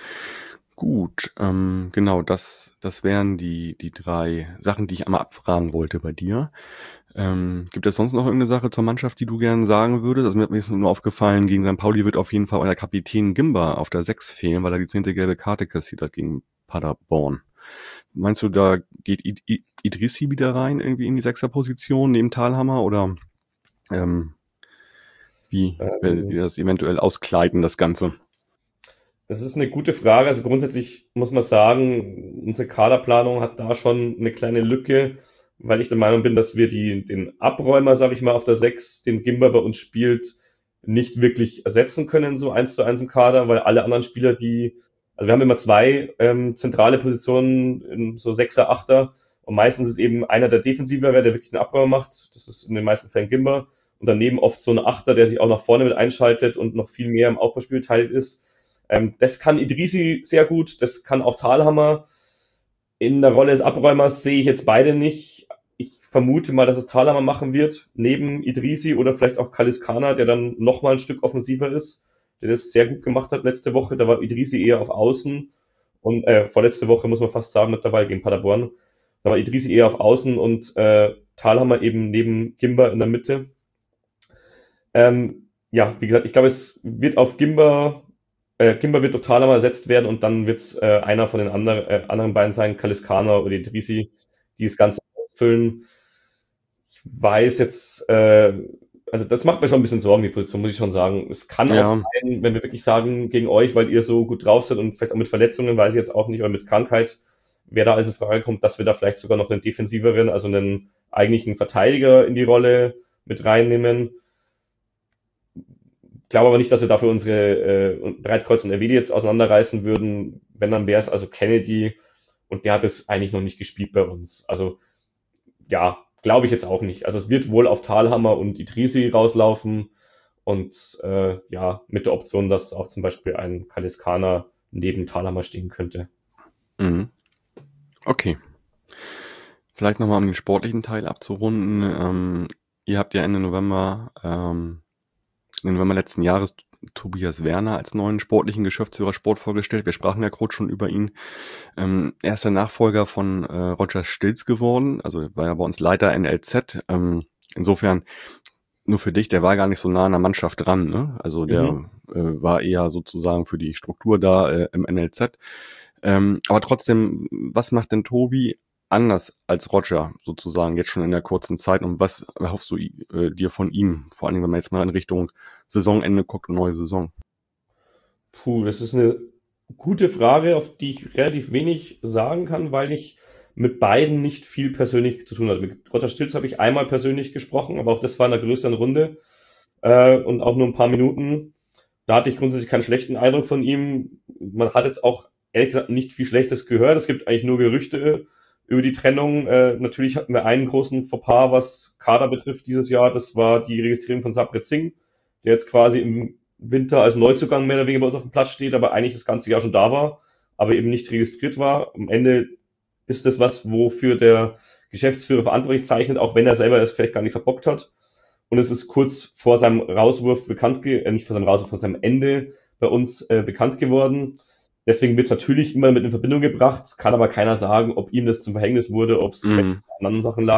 Gut, ähm, genau, das, das wären die, die drei Sachen, die ich einmal abfragen wollte bei dir. Ähm, gibt es sonst noch irgendeine Sache zur Mannschaft, die du gerne sagen würdest? Also mir hat mir ist nur aufgefallen, gegen Sankt Pauli wird auf jeden Fall euer Kapitän Gimba auf der sechs fehlen, weil er die zehnte gelbe Karte kassiert hat gegen Paderborn. Meinst du, da geht I- I- Idrissi wieder rein, irgendwie in die Sechser-Position neben Thalhammer oder ähm, wie werdet ihr das eventuell auskleiden, das Ganze? Das ist eine gute Frage. Also grundsätzlich muss man sagen, unsere Kaderplanung hat da schon eine kleine Lücke, weil ich der Meinung bin, dass wir die, den Abräumer, sage ich mal, auf der sechs, den Gimba bei uns spielt, nicht wirklich ersetzen können, so eins zu eins im Kader, weil alle anderen Spieler, die, also wir haben immer zwei ähm, zentrale Positionen, in so Sechser, Achter, und meistens ist eben einer der Defensivere, der wirklich den Abräumer macht. Das ist in den meisten Fällen Gimba. Und daneben oft so ein Achter, der sich auch nach vorne mit einschaltet und noch viel mehr im Aufbauspiel beteiligt ist. Ähm, das kann Idrissi sehr gut, das kann auch Thalhammer. In der Rolle des Abräumers sehe ich jetzt beide nicht. Ich vermute mal, dass es Thalhammer machen wird, neben Idrissi oder vielleicht auch Kaliskana, der dann nochmal ein Stück offensiver ist, der das sehr gut gemacht hat letzte Woche. Da war Idrissi eher auf Außen und äh, vorletzte Woche muss man fast sagen, mit dabei gegen Paderborn. Da war Idrissi eher auf Außen und äh, Thalhammer eben neben Gimba in der Mitte. Ähm, ja, wie gesagt, ich glaube, es wird auf Gimba Äh, Gimba wird durch Thalhammer ersetzt werden und dann wird es äh, einer von den andre, äh, anderen beiden sein, Kaliskana oder Idrissi, die das Ganze ausfüllen. Ich weiß jetzt, äh, also das macht mir schon ein bisschen Sorgen, die Position, muss ich schon sagen. Es kann Ja. auch sein, wenn wir wirklich sagen, gegen euch, weil ihr so gut drauf seid und vielleicht auch mit Verletzungen, weiß ich jetzt auch nicht, oder mit Krankheit, wer da als in Frage kommt, dass wir da vielleicht sogar noch einen defensiveren, also einen eigentlichen Verteidiger in die Rolle mit reinnehmen. Ich glaube aber nicht, dass wir dafür unsere äh, Breitkreuz und Erwedi jetzt auseinanderreißen würden. Wenn, dann wäre es also Kennedy und der hat es eigentlich noch nicht gespielt bei uns. Also ja, glaube ich jetzt auch nicht. Also es wird wohl auf Thalhammer und Idrissi rauslaufen und äh, ja, mit der Option, dass auch zum Beispiel ein Kaliskana neben Thalhammer stehen könnte. Mhm. Okay. Vielleicht nochmal, um den sportlichen Teil abzurunden. Ähm, ihr habt ja Ende November ähm, im November letzten Jahres Tobias Werner als neuen sportlichen Geschäftsführer Sport vorgestellt. Wir sprachen ja kurz schon über ihn. Ähm, er ist der Nachfolger von äh, Roger Stilz geworden, also war ja bei uns Leiter N L Z. Ähm, insofern, nur für dich, der war gar nicht so nah an der Mannschaft dran, ne? Also der Mhm. äh, war eher sozusagen für die Struktur da äh, im N L Z. Ähm, aber trotzdem, was macht denn Tobi anders als Roger sozusagen jetzt schon in der kurzen Zeit und was erhoffst du äh, dir von ihm? Vor allem, wenn man jetzt mal in Richtung Saisonende guckt und neue Saison. Puh, das ist eine gute Frage, auf die ich relativ wenig sagen kann, weil ich mit beiden nicht viel persönlich zu tun hatte. Mit Roger Stilz habe ich einmal persönlich gesprochen, aber auch das war in einer größeren Runde äh, und auch nur ein paar Minuten. Da hatte ich grundsätzlich keinen schlechten Eindruck von ihm. Man hat jetzt auch ehrlich gesagt nicht viel Schlechtes gehört. Es gibt eigentlich nur Gerüchte über die Trennung. Äh, natürlich hatten wir einen großen Fauxpas, was Kader betrifft dieses Jahr. Das war die Registrierung von Sabret Singh, der jetzt quasi im Winter als Neuzugang mehr oder weniger bei uns auf dem Platz steht, aber eigentlich das ganze Jahr schon da war, aber eben nicht registriert war. Am Ende ist das was, wofür der Geschäftsführer verantwortlich zeichnet, auch wenn er selber es vielleicht gar nicht verbockt hat. Und es ist kurz vor seinem Rauswurf bekannt, ge äh, nicht vor seinem Rauswurf, vor seinem Ende bei uns äh, bekannt geworden. Deswegen wird es natürlich immer mit in Verbindung gebracht, kann aber keiner sagen, ob ihm das zum Verhängnis wurde, ob es Mhm. an anderen Sachen lag.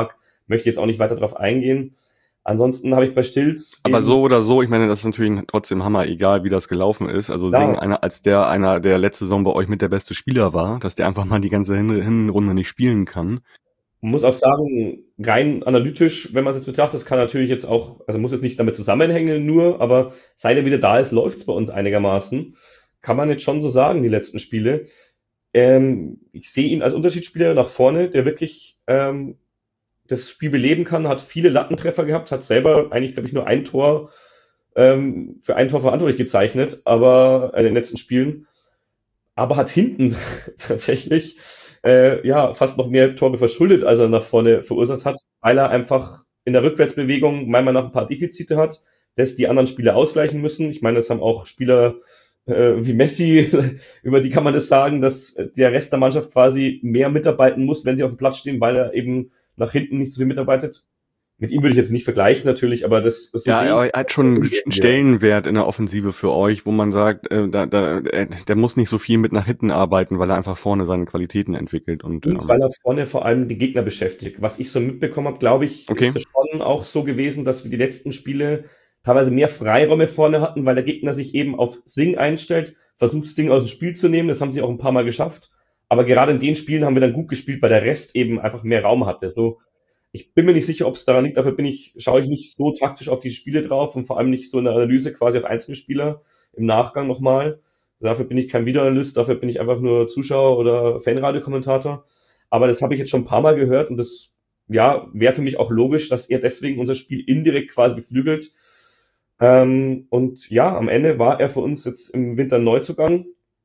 Möchte jetzt auch nicht weiter drauf eingehen. Ansonsten habe ich bei Stilz... Aber so oder so, ich meine, das ist natürlich trotzdem Hammer, egal wie das gelaufen ist. Also Ja. Singh, einer, als der einer, der letzte Saison bei euch mit der beste Spieler war, dass der einfach mal die ganze Hin- Hinrunde nicht spielen kann. Man muss auch sagen, rein analytisch, wenn man es jetzt betrachtet, das kann natürlich jetzt auch, also muss jetzt nicht damit zusammenhängen nur, aber seit er wieder da ist, läuft es bei uns einigermaßen. Kann man jetzt schon so sagen, die letzten Spiele. Ähm, ich sehe ihn als Unterschiedsspieler nach vorne, der wirklich ähm, das Spiel beleben kann, hat viele Lattentreffer gehabt, hat selber eigentlich, glaube ich, nur ein Tor ähm, für ein Tor verantwortlich gezeichnet, aber äh, in den letzten Spielen, aber hat hinten tatsächlich äh, ja fast noch mehr Tore verschuldet, als er nach vorne verursacht hat, weil er einfach in der Rückwärtsbewegung meiner Meinung nach ein paar Defizite hat, dass die anderen Spieler ausgleichen müssen. Ich meine, das haben auch Spieler äh, wie Messi, über die kann man das sagen, dass der Rest der Mannschaft quasi mehr mitarbeiten muss, wenn sie auf dem Platz stehen, weil er eben nach hinten nicht so viel mitarbeitet. Mit ihm würde ich jetzt nicht vergleichen natürlich, aber das, das Ja, so er hat schon einen Stellenwert in der Offensive für euch, wo man sagt, äh, da, da, der muss nicht so viel mit nach hinten arbeiten, weil er einfach vorne seine Qualitäten entwickelt. Und, Und ähm, weil er vorne vor allem die Gegner beschäftigt. Was ich so mitbekommen habe, glaube ich, Okay. ist es schon auch so gewesen, dass wir die letzten Spiele teilweise mehr Freiräume vorne hatten, weil der Gegner sich eben auf Singh einstellt, versucht Singh aus dem Spiel zu nehmen. Das haben sie auch ein paar Mal geschafft. Aber gerade in den Spielen haben wir dann gut gespielt, weil der Rest eben einfach mehr Raum hatte. So, ich bin mir nicht sicher, ob es daran liegt. Dafür bin ich, schaue ich nicht so taktisch auf die Spiele drauf und vor allem nicht so eine Analyse quasi auf einzelne Spieler im Nachgang nochmal. Dafür bin ich kein Videoanalyst, dafür bin ich einfach nur Zuschauer oder Fanradiokommentator. Aber das habe ich jetzt schon ein paar Mal gehört und das, ja, wäre für mich auch logisch, dass er deswegen unser Spiel indirekt quasi beflügelt. Ähm, und ja, am Ende war er für uns jetzt im Winter ein Neuzugang.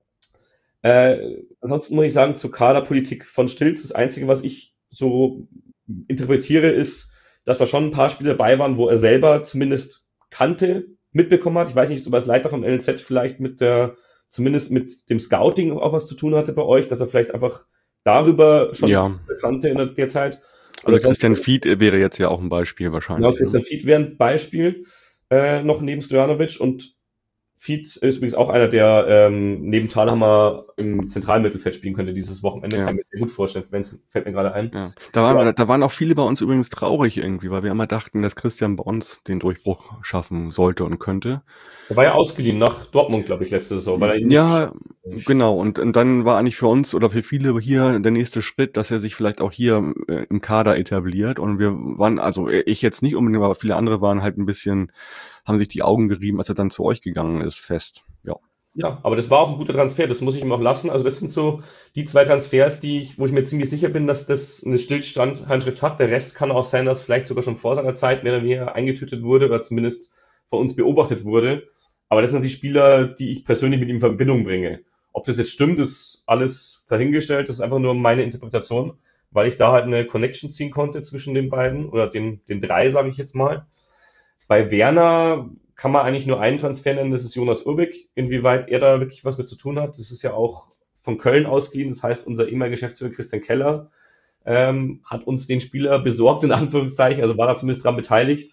Äh, ansonsten muss ich sagen, zur Kaderpolitik von Stilz, das Einzige, was ich so interpretiere, ist, dass da schon ein paar Spiele dabei waren, wo er selber zumindest kannte, mitbekommen hat. Ich weiß nicht, ob er als Leiter vom N L Z vielleicht mit der, zumindest mit dem Scouting auch was zu tun hatte bei euch, dass er vielleicht einfach darüber schon Ja. kannte in der, der Zeit. Also Oder Christian sonst- Fied wäre jetzt ja auch ein Beispiel wahrscheinlich. Genau, Christian Fied wäre ein Beispiel äh, noch neben Stojanovic und Fied ist übrigens auch einer, der ähm, neben Thalhammer im Zentralmittelfeld spielen könnte dieses Wochenende. Ja. Kann ich mir sehr gut vorstellen, wenn's, fällt mir gerade ein. Ja. Da, waren, Ja. wir- da waren auch viele bei uns übrigens traurig irgendwie, weil wir immer dachten, dass Christian bei uns den Durchbruch schaffen sollte und könnte. Er war ja ausgeliehen nach Dortmund, glaube ich, letzte Saison. Weil er ihn Ja, nicht genau. Und, und dann war eigentlich für uns oder für viele hier der nächste Schritt, dass er sich vielleicht auch hier äh, im Kader etabliert. Und wir waren, also ich jetzt nicht unbedingt, aber viele andere waren halt ein bisschen, haben sich die Augen gerieben, als er dann zu euch gegangen ist, fest. Ja. Ja, aber das war auch ein guter Transfer, das muss ich ihm auch lassen. Also das sind so die zwei Transfers, die ich, wo ich mir ziemlich sicher bin, dass das eine Stillstandhandschrift hat. Der Rest kann auch sein, dass vielleicht sogar schon vor seiner Zeit mehr oder weniger eingetütet wurde oder zumindest von uns beobachtet wurde. Aber das sind die Spieler, die ich persönlich mit ihm in Verbindung bringe. Ob das jetzt stimmt, ist alles dahingestellt. Das ist einfach nur meine Interpretation, weil ich da halt eine Connection ziehen konnte zwischen den beiden oder den, den drei, sage ich jetzt mal. Bei Werner kann man eigentlich nur einen Transfer nennen, das ist Jonas Urbik. Inwieweit er da wirklich was mit zu tun hat, das ist ja auch von Köln ausgeliehen. Das heißt, unser ehemaliger Geschäftsführer Christian Keller ähm, hat uns den Spieler besorgt, in Anführungszeichen, also war da zumindest dran beteiligt.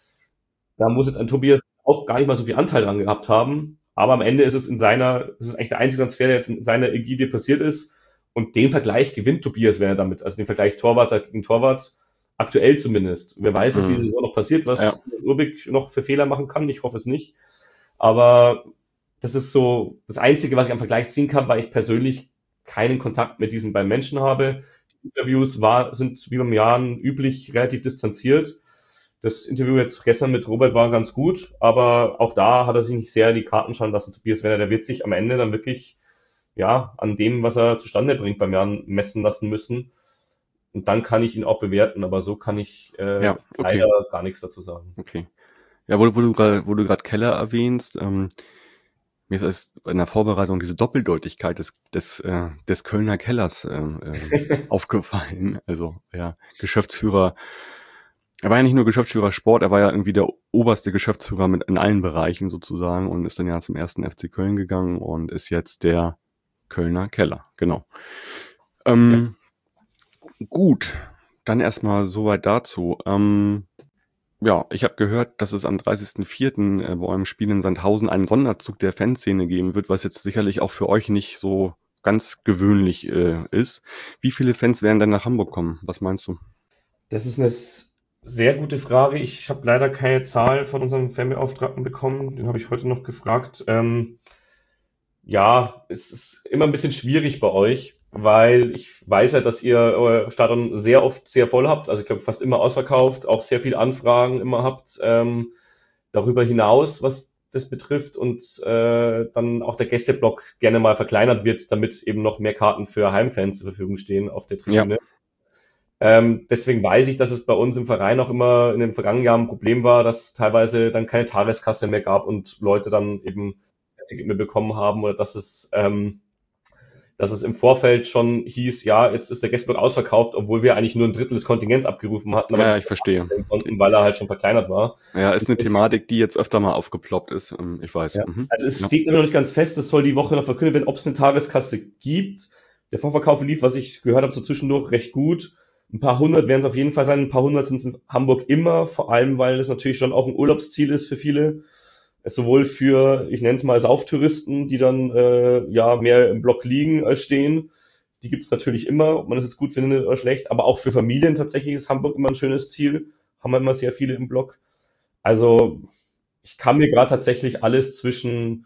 Da muss jetzt ein Tobias auch gar nicht mal so viel Anteil dran gehabt haben. Aber am Ende ist es in seiner, das ist eigentlich der einzige Transfer, der jetzt in seiner Ägide passiert ist. Und den Vergleich gewinnt Tobias Werner damit. Also den Vergleich Torwart gegen Torwart. Aktuell zumindest. Wer weiß, was Mhm. diese Saison noch passiert, was Ja. Urbik noch für Fehler machen kann. Ich hoffe es nicht. Aber das ist so das Einzige, was ich am Vergleich ziehen kann, weil ich persönlich keinen Kontakt mit diesen beiden Menschen habe. Die Interviews war, sind wie beim Jahren üblich relativ distanziert. Das Interview jetzt gestern mit Robert war ganz gut, aber auch da hat er sich nicht sehr in die Karten schauen lassen. Tobias Werner, der wird sich am Ende dann wirklich ja an dem, was er zustande bringt, beim Jahren messen lassen müssen. Und dann kann ich ihn auch bewerten, aber so kann ich äh, Ja, okay. leider gar nichts dazu sagen. Okay. Ja, wo, wo du gerade, wo du gerade Keller erwähnst, ähm, mir ist erst in der Vorbereitung diese Doppeldeutigkeit des des äh, des Kölner Kellers äh, äh, aufgefallen. Also ja, Geschäftsführer. Er war ja nicht nur Geschäftsführer Sport, er war ja irgendwie der oberste Geschäftsführer mit in allen Bereichen sozusagen und ist dann ja zum ersten F C Köln gegangen und ist jetzt der Kölner Keller. Genau. Ähm, Gut, dann erstmal soweit dazu. Ähm, ja, ich habe gehört, dass es am dreißigsten vierten äh, bei eurem Spiel in Sandhausen einen Sonderzug der Fanszene geben wird, was jetzt sicherlich auch für euch nicht so ganz gewöhnlich äh, ist. Wie viele Fans werden denn nach Hamburg kommen? Was meinst du? Das ist eine s- sehr gute Frage. Ich habe leider keine Zahl von unserem Fanbeauftragten bekommen. Den habe ich heute noch gefragt. Ähm, ja, es ist immer ein bisschen schwierig bei euch, weil ich weiß ja, dass ihr euer Stadion sehr oft sehr voll habt. Also ich glaube fast immer ausverkauft, auch sehr viele Anfragen immer habt. Ähm, darüber hinaus, was das betrifft und äh, dann auch der Gästeblock gerne mal verkleinert wird, damit eben noch mehr Karten für Heimfans zur Verfügung stehen auf der Ja, Tribüne. Ähm, deswegen weiß ich, dass es bei uns im Verein auch immer in den vergangenen Jahren ein Problem war, dass teilweise dann keine Tageskasse mehr gab und Leute dann eben kein Ticket mehr bekommen haben oder dass es, ähm, dass es im Vorfeld schon hieß, ja, jetzt ist der Gästeblock ausverkauft, obwohl wir eigentlich nur ein Drittel des Kontingents abgerufen hatten, aber ja, nicht ich verstehe. konnten, weil er halt schon verkleinert war. Ja, ist eine Thematik, die jetzt öfter mal aufgeploppt ist. Ähm, Ich weiß. Ja. Mhm. Also es Ja. steht immer noch nicht ganz fest, es soll die Woche noch verkündet werden, ob es eine Tageskasse gibt. Der Vorverkauf lief, was ich gehört habe, so zwischendurch recht gut. Ein paar hundert werden es auf jeden Fall sein, ein paar hundert sind es in Hamburg immer, vor allem, weil es natürlich schon auch ein Urlaubsziel ist für viele. Sowohl für, ich nenne es mal Sauftouristen, die dann äh, ja mehr im Block liegen als stehen. Die gibt es natürlich immer, ob man das jetzt gut findet oder schlecht, aber auch für Familien tatsächlich ist Hamburg immer ein schönes Ziel. Haben wir immer sehr viele im Block. Also ich kann mir gerade tatsächlich alles zwischen,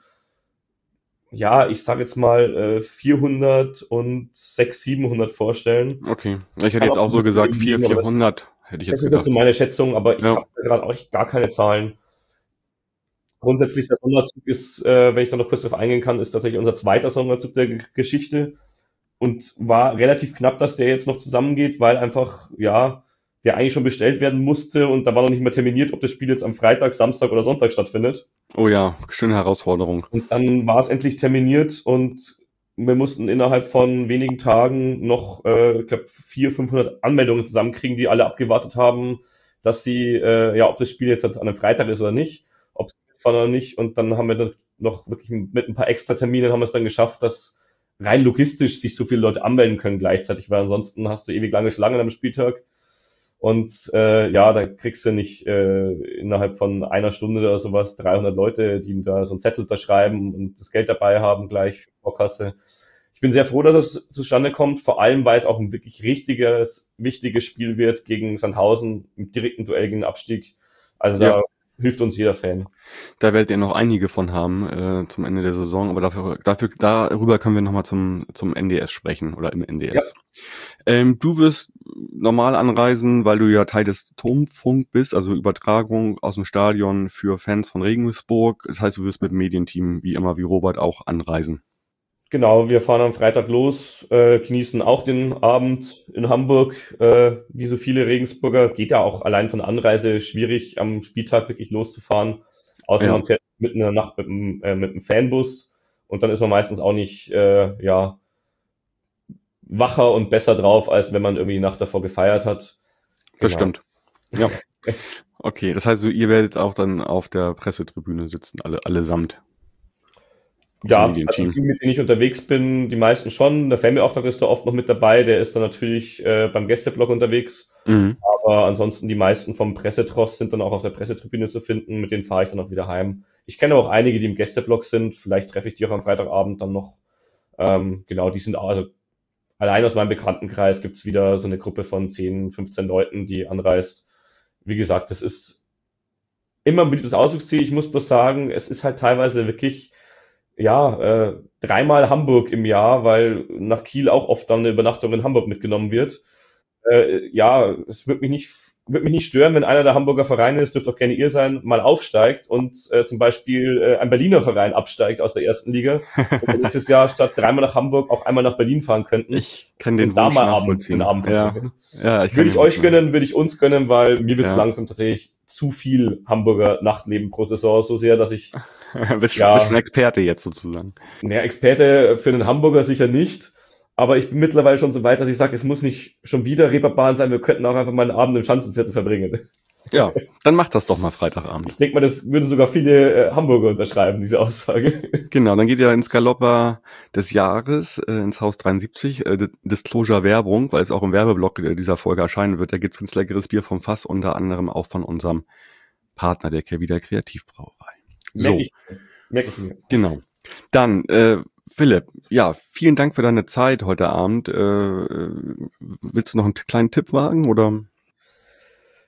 ja, ich sage jetzt mal äh, vierhundert und sechshundert, siebenhundert vorstellen. Okay. Ich hätte Kann jetzt auch auch so gesagt, liegen, vierhundert, aber das, vierhundert hätte ich das jetzt ist jetzt so gedacht. meine Schätzung, aber ich Ja, habe gerade auch echt gar keine Zahlen. Grundsätzlich der Sonderzug ist, äh, wenn ich da noch kurz darauf eingehen kann, ist tatsächlich unser zweiter Sonderzug der G- Geschichte und war relativ knapp, dass der jetzt noch zusammengeht, weil einfach, ja, der eigentlich schon bestellt werden musste und da war noch nicht mehr terminiert, ob das Spiel jetzt am Freitag, Samstag oder Sonntag stattfindet. oh ja, schöne Herausforderung. Und dann war es endlich terminiert und wir mussten innerhalb von wenigen Tagen noch, äh, ich glaube, vierhundert, fünfhundert Anmeldungen zusammenkriegen, die alle abgewartet haben, dass sie, äh, ja, ob das Spiel jetzt an einem Freitag ist oder nicht, ob es mitfahren oder nicht. Und dann haben wir dann noch wirklich mit ein paar Extra-Terminen haben wir es dann geschafft, dass rein logistisch sich so viele Leute anmelden können gleichzeitig, weil ansonsten hast du ewig lange Schlangen am Spieltag. Und äh, ja, da kriegst du nicht äh, innerhalb von einer Stunde oder sowas dreihundert Leute, die da so einen Zettel unterschreiben und das Geld dabei haben gleich für die Vorkasse. Ich bin sehr froh, dass es zustande kommt, vor allem, weil es auch ein wirklich richtiges, wichtiges Spiel wird gegen Sandhausen im direkten Duell gegen den Abstieg. Also Ja, da hilft uns jeder Fan. da werdet ihr noch einige von haben äh, zum Ende der Saison, aber dafür, dafür darüber können wir nochmal zum zum N D S sprechen oder im Ja, N D S. Ähm, du wirst normal anreisen, weil du ja Teil des Turmfunk bist, also Übertragung aus dem Stadion für Fans von Regensburg. Das heißt, du wirst mit dem Medienteam wie immer wie Robert auch anreisen. genau, wir fahren am Freitag los, äh, genießen auch den Abend in Hamburg, äh, wie so viele Regensburger. Geht ja auch allein von der Anreise schwierig, am Spieltag wirklich loszufahren. Außer Ja, man fährt mitten in der Nacht mit dem, äh, mit dem Fanbus und dann ist man meistens auch nicht äh, ja, wacher und besser drauf, als wenn man irgendwie die Nacht davor gefeiert hat. das Genau. stimmt. Ja, okay. Das heißt, so, ihr werdet auch dann auf der Pressetribüne sitzen, alle allesamt zum Ja, also die, Medienteam. mit denen ich unterwegs bin, die meisten schon. Der Fanbeauftragte ist da oft noch mit dabei, der ist dann natürlich äh, beim Gästeblock unterwegs. Mhm. Aber ansonsten die meisten vom Pressetross sind dann auch auf der Pressetribüne zu finden, mit denen fahre ich dann auch wieder heim. Ich kenne auch einige, die im Gästeblock sind, vielleicht treffe ich die auch am Freitagabend dann noch. Ähm, genau, die sind auch, also allein aus meinem Bekanntenkreis gibt's wieder so eine Gruppe von zehn, fünfzehn Leuten, die anreist. Wie gesagt, das ist immer ein beliebtes Ausflugsziel. Ich muss bloß sagen, es ist halt teilweise wirklich, ja, äh, dreimal Hamburg im Jahr, weil nach Kiel auch oft dann eine Übernachtung in Hamburg mitgenommen wird. Äh, ja, es wird mich nicht, wird mich nicht stören, wenn einer der Hamburger Vereine, es dürfte auch gerne ihr sein, mal aufsteigt und äh, zum Beispiel äh, ein Berliner Verein absteigt aus der ersten Liga und wir nächstes Jahr statt dreimal nach Hamburg auch einmal nach Berlin fahren könnten Ich kann den und da Wunsch mal Abend, den nachvollziehen. Abend Ja, verbringen. ja, ich kann Würde ich den Wunsch euch nach. gönnen, würde ich uns gönnen, weil mir wird es Ja, langsam tatsächlich zu viel Hamburger Nachtleben pro Saison, so sehr, dass ich, bist schon, bist schon ja, Experte jetzt sozusagen. mehr Experte für einen Hamburger sicher nicht, aber ich bin mittlerweile schon so weit, dass ich sage, es muss nicht schon wieder Reeperbahn sein, wir könnten auch einfach mal einen Abend im Schanzenviertel verbringen. Ja, dann mach das doch mal Freitagabend. Ich denke mal, das würden sogar viele äh, Hamburger unterschreiben, diese Aussage. Genau, dann geht ihr ins Galoppa des Jahres, äh, ins Haus dreiundsiebzig, äh, D- Disclosure Werbung, weil es auch im Werbeblock äh, dieser Folge erscheinen wird. Da gibt's ganz leckeres Bier vom Fass, unter anderem auch von unserem Partner, der Kehrwieder Kreativbrauerei. Merke So, ich, merke ich mir. genau. Dann, äh, Philipp, ja, vielen Dank für deine Zeit heute Abend. Äh, äh, willst du noch einen t- kleinen Tipp wagen, oder?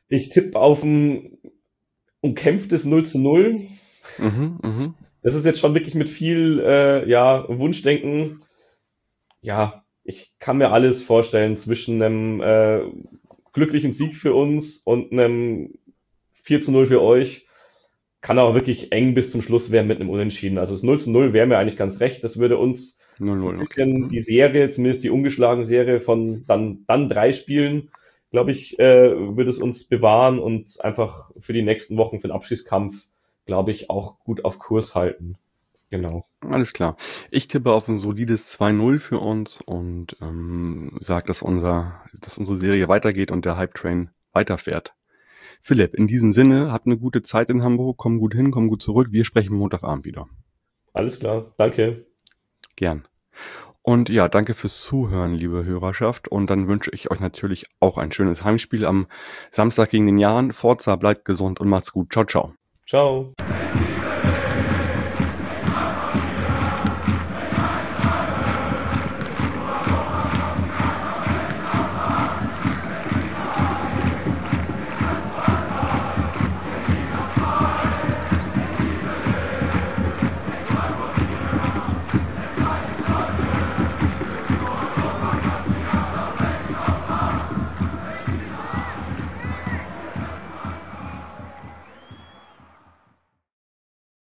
Ich tippe auf ein umkämpftes null zu null. Mhm, mhm. Das ist jetzt schon wirklich mit viel äh, ja, Wunschdenken. Ja, ich kann mir alles vorstellen zwischen einem äh, glücklichen Sieg für uns und einem vier zu null für euch. Kann auch wirklich eng bis zum Schluss werden mit einem Unentschieden. Also das null zu null wäre mir eigentlich ganz recht. Das würde uns null null, ein okay. bisschen Mhm. die Serie, zumindest die ungeschlagene Serie von dann, dann drei Spielen, glaube ich, äh, würde es uns bewahren und einfach für die nächsten Wochen, für den Abschießkampf, glaube ich, auch gut auf Kurs halten. Genau. Alles klar. Ich tippe auf ein solides zwei null für uns und ähm, sage, dass, unser, dass unsere Serie weitergeht und der Hype-Train weiterfährt. Philipp, in diesem Sinne, habt eine gute Zeit in Hamburg, komm gut hin, komm gut zurück. Wir sprechen Montagabend wieder. Alles klar. Danke. Gern. Und ja, danke fürs Zuhören, liebe Hörerschaft. Und dann wünsche ich euch natürlich auch ein schönes Heimspiel am Samstag gegen den Jahn. Forza, bleibt gesund und macht's gut. Ciao, ciao. Ciao.